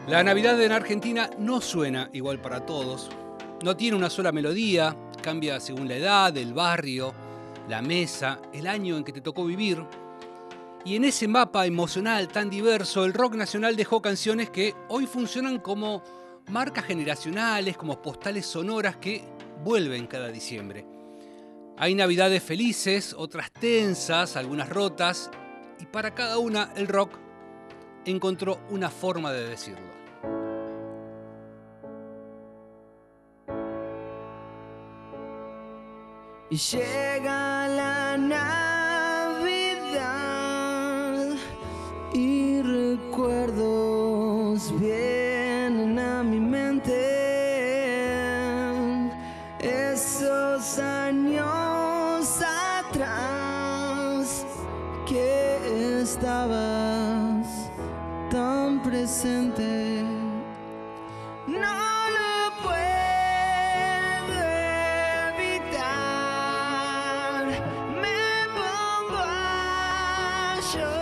La Navidad en Argentina no suena igual para todos. No tiene una sola melodía, cambia según la edad, el barrio, la mesa, el año en que te tocó vivir. Y en ese mapa emocional tan diverso, el rock nacional dejó canciones que hoy funcionan como marcas generacionales, como postales sonoras que vuelven cada diciembre. Hay navidades felices, otras tensas, algunas rotas, y para cada una el rock encontró una forma de decirlo. Y llega la Navidad y recuerdos vienen a mi mente. Esos años atrás que estabas tan presente. No lo puedo evitar, me pongo a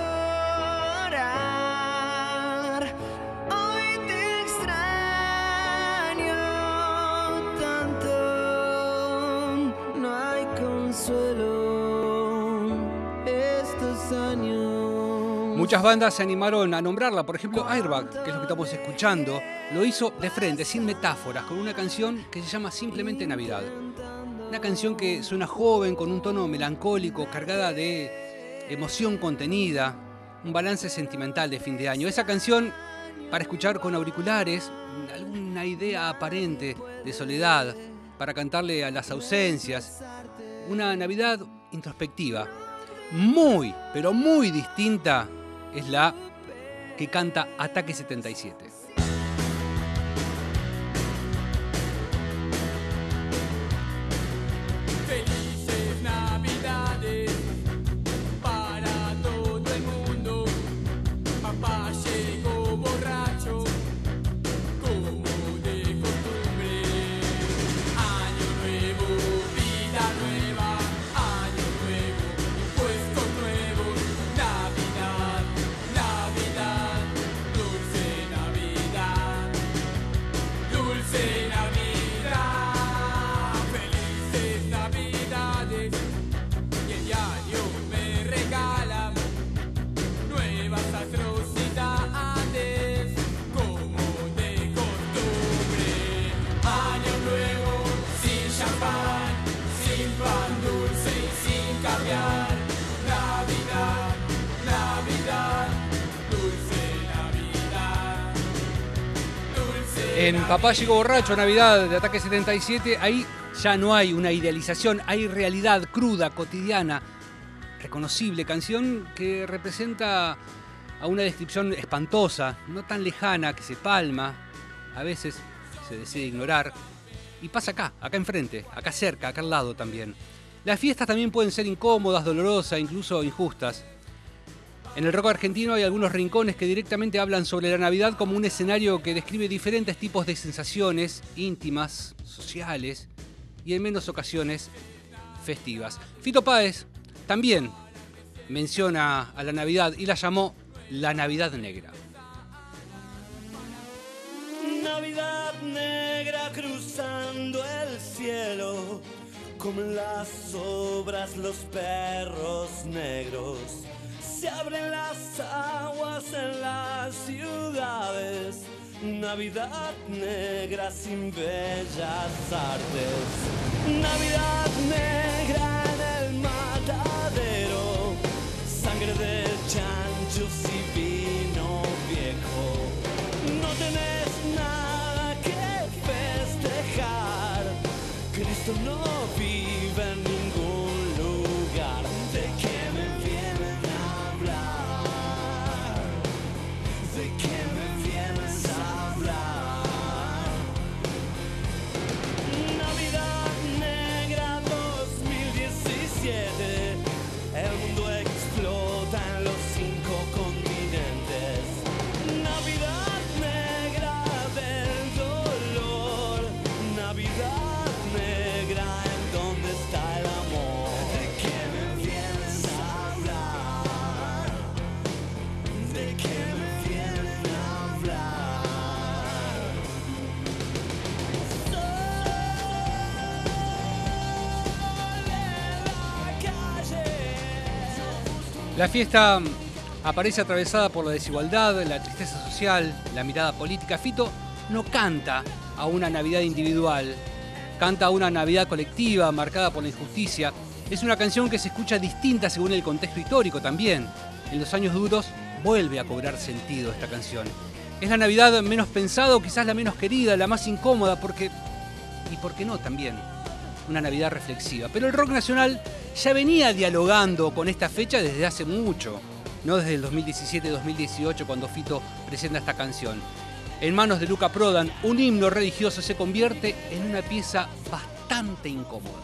llorar. Hoy te extraño tanto, no hay consuelo estos años. Muchas bandas se animaron a nombrarla, por ejemplo Airbag, que es lo que estamos escuchando, lo hizo de frente, sin metáforas, con una canción que se llama simplemente Navidad. Una canción que suena joven, con un tono melancólico, cargada de emoción contenida, un balance sentimental de fin de año. Esa canción para escuchar con auriculares, alguna idea aparente de soledad, para cantarle a las ausencias, una Navidad introspectiva, muy, pero muy distinta es la que canta Ataque 77. Felices Navidades para todo el mundo. Papá llegó borracho, como de costumbre. Año nuevo, vida nueva. Año nuevo, impuestos nuevos. Navidad, Navidad, dulce Navidad, dulce Navidad. Felices Navidades, y el diario me regala nuevas atrocidades, como de costumbre. Año nuevo, sin champán, sin pan dulce y sin caviar. Navidad, Navidad, dulce Navidad, dulce En Papá llegó borracho, Navidad de Ataque 77, ahí ya no hay una idealización, hay realidad cruda, cotidiana, reconocible, canción que representa a una descripción espantosa, no tan lejana, que se palma, a veces se decide ignorar, y pasa acá enfrente, acá cerca, acá al lado también. Las fiestas también pueden ser incómodas, dolorosas, incluso injustas. En el rock argentino hay algunos rincones que directamente hablan sobre la Navidad como un escenario que describe diferentes tipos de sensaciones íntimas, sociales y en menos ocasiones festivas. Fito Páez también menciona a la Navidad y la llamó la Navidad Negra. Navidad negra cruzando el cielo, como en las obras los perros negros. Se abren las aguas en las ciudades. Navidad negra sin bellas artes. Navidad negra en el matadero. Sangre de chanchos y vino viejo. No tenés nada que festejar. Cristo no vive en ningún lugar. ¿De qué me vienen a hablar? ¿De qué me vienes a hablar? Navidad negra 2018. La fiesta aparece atravesada por la desigualdad, la tristeza social, la mirada política. Fito no canta a una Navidad individual, canta a una Navidad colectiva marcada por la injusticia. Es una canción que se escucha distinta según el contexto histórico también. En los años duros vuelve a cobrar sentido esta canción. Es la Navidad menos pensada o quizás la menos querida, la más incómoda, porque, y por qué no también, una Navidad reflexiva. Pero el rock nacional ya venía dialogando con esta fecha desde hace mucho, no desde el 2017-2018 cuando Fito presenta esta canción. En manos de Luca Prodan, un himno religioso se convierte en una pieza bastante incómoda.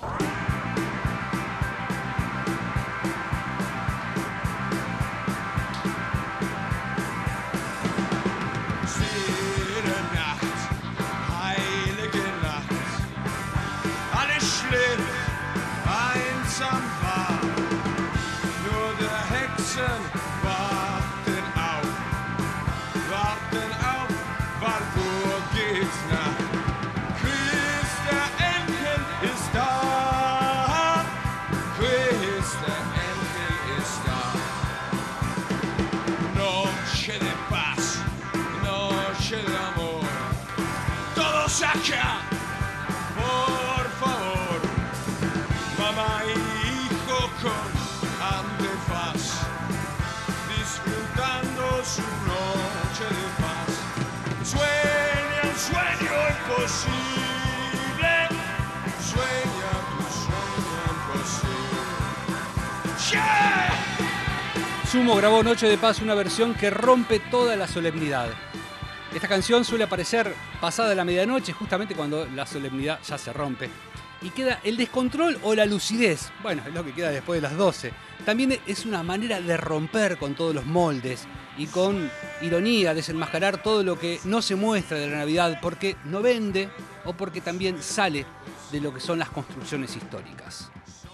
Acá, por favor, mamá y hijo con antifaz, disfrutando su noche de paz. Sueña un sueño imposible, sueña tu sueño imposible. ¡Yeah! Sumo grabó Noche de Paz, una versión que rompe toda la solemnidad. Esta canción suele aparecer pasada la medianoche, justamente cuando la solemnidad ya se rompe. Y queda el descontrol o la lucidez. Bueno, es lo que queda después de las 12. También es una manera de romper con todos los moldes y con ironía desenmascarar todo lo que no se muestra de la Navidad porque no vende o porque también sale de lo que son las construcciones históricas.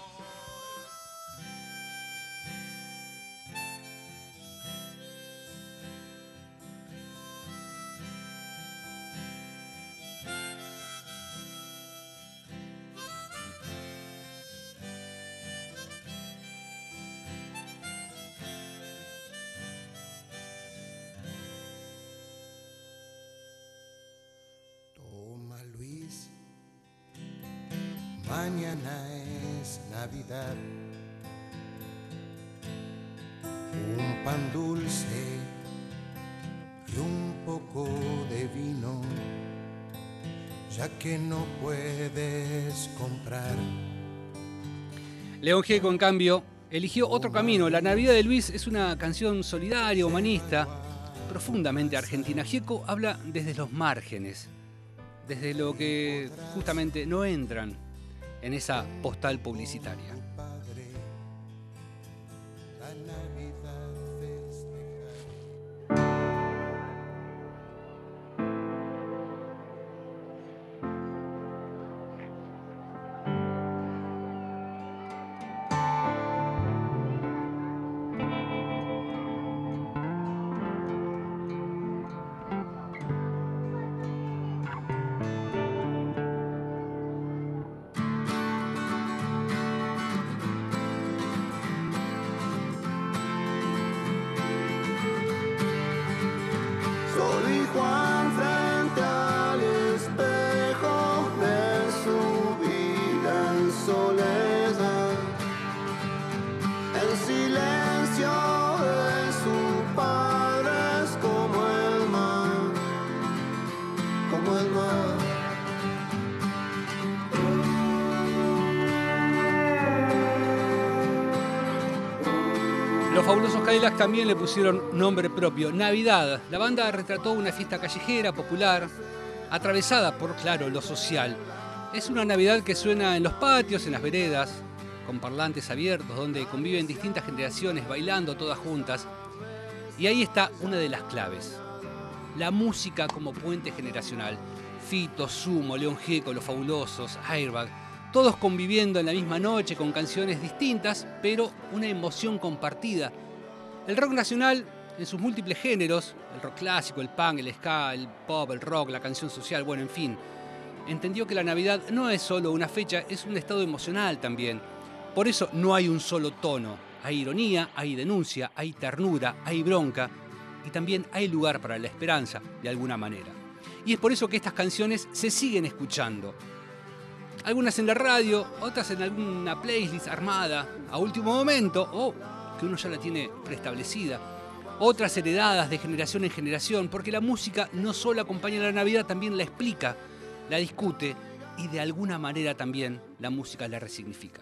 Mañana es Navidad, un pan dulce y un poco de vino, ya que no puedes comprar. León Gieco, en cambio, eligió otro camino. La Navidad de Luis es una canción solidaria, humanista, profundamente argentina. Gieco habla desde los márgenes, desde lo que justamente no entran en esa postal publicitaria. Los Fabulosos Cadillacs también le pusieron nombre propio, Navidad. La banda retrató una fiesta callejera, popular, atravesada por, claro, lo social. Es una Navidad que suena en los patios, en las veredas, con parlantes abiertos, donde conviven distintas generaciones bailando todas juntas. Y ahí está una de las claves, la música como puente generacional. Fito, Sumo, León Gieco, Los Fabulosos, Airbag, todos conviviendo en la misma noche con canciones distintas, pero una emoción compartida. El rock nacional, en sus múltiples géneros, el rock clásico, el punk, el ska, el pop, el rock, la canción social, bueno, en fin, entendió que la Navidad no es solo una fecha, es un estado emocional también. Por eso no hay un solo tono, Hay ironía, hay denuncia, hay ternura, hay bronca y también hay lugar para la esperanza, de alguna manera. Y es por eso que estas canciones se siguen escuchando. Algunas en la radio, otras en alguna playlist armada a último momento o que uno ya la tiene preestablecida. Otras heredadas de generación en generación, porque la música no solo acompaña a la Navidad, también la explica, la discute y de alguna manera también la música la resignifica.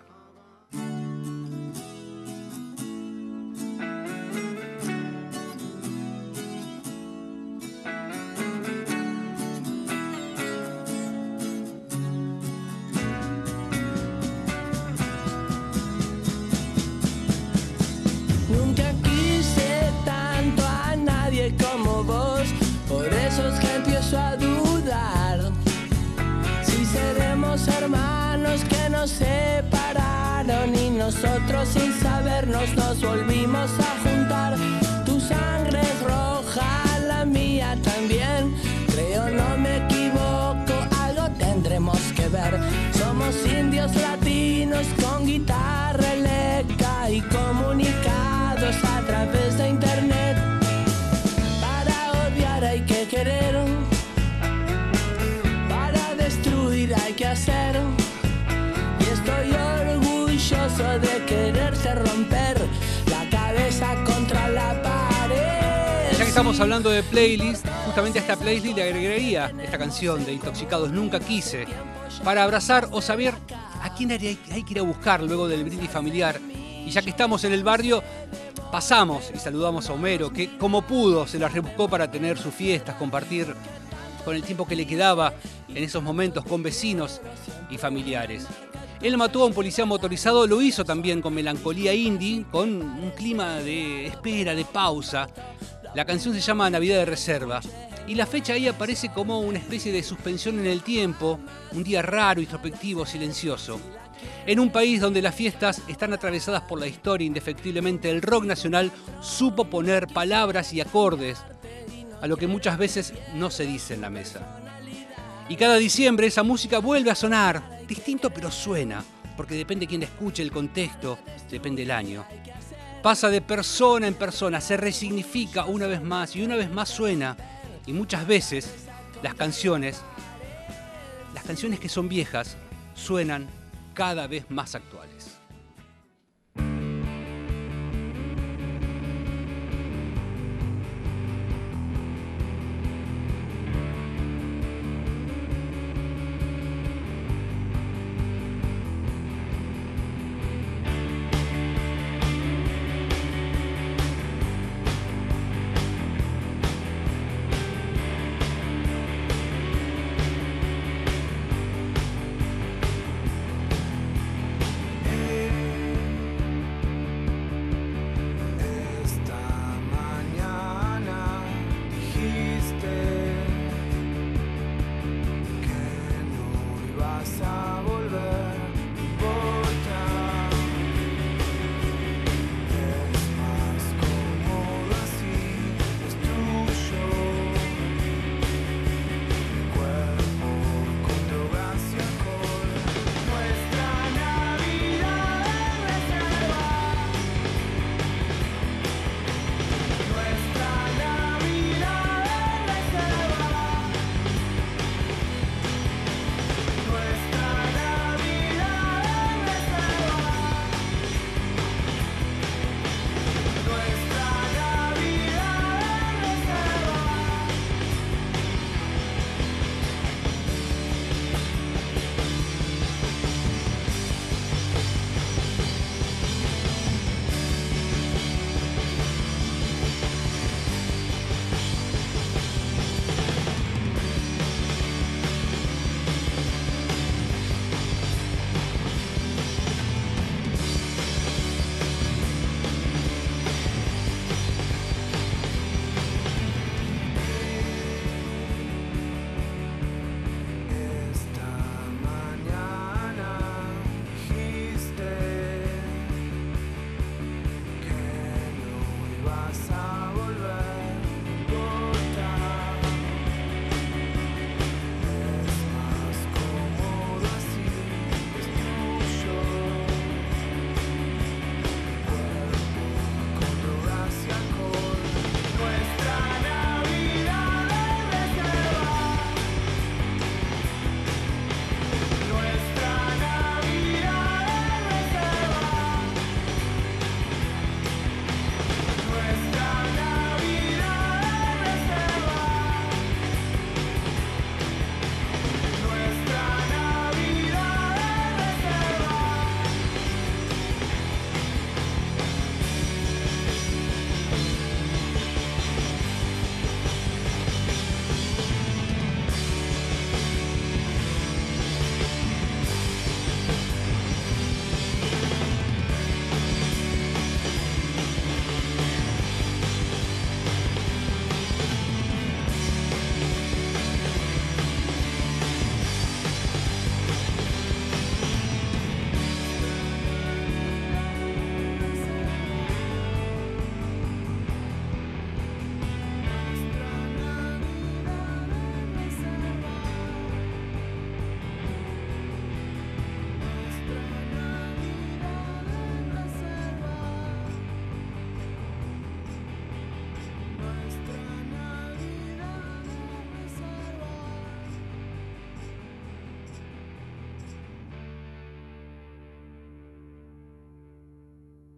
Nunca quise tanto a nadie como vos, por eso es que empiezo a dudar si seremos hermanos que nos separaron y nosotros sin sabernos nos volvimos a juntar. Tu sangre es roja, la mía también, creo no me equivoco, algo tendremos que ver. Somos indios latinos con guitarra eléctrica y comunicados a través de internet. Para odiar hay que querer, para destruir hay que hacer. Y estoy orgulloso de quererte romper la cabeza contra la pared. Ya que estamos hablando de playlist, justamente a esta playlist le agregaría esta canción de Intoxicados, Nunca Quise, para abrazar o saber a quién hay que ir a buscar luego del brindis familiar. Y ya que estamos en el barrio, pasamos y saludamos a Homero, que como pudo se las rebuscó para tener sus fiestas, compartir con el tiempo que le quedaba en esos momentos con vecinos y familiares. Él mató a un policía motorizado, lo hizo también con melancolía indie, con un clima de espera, de pausa. La canción se llama Navidad de Reserva y la fecha ahí aparece como una especie de suspensión en el tiempo, un día raro, introspectivo, silencioso. En un país donde las fiestas están atravesadas por la historia, indefectiblemente el rock nacional supo poner palabras y acordes a lo que muchas veces no se dice en la mesa. Y cada diciembre esa música vuelve a sonar, distinto pero suena, porque depende de quién la escuche, el contexto, depende el año. Pasa de persona en persona, se resignifica una vez más y una vez más suena. Y muchas veces las canciones que son viejas, suenan cada vez más actuales.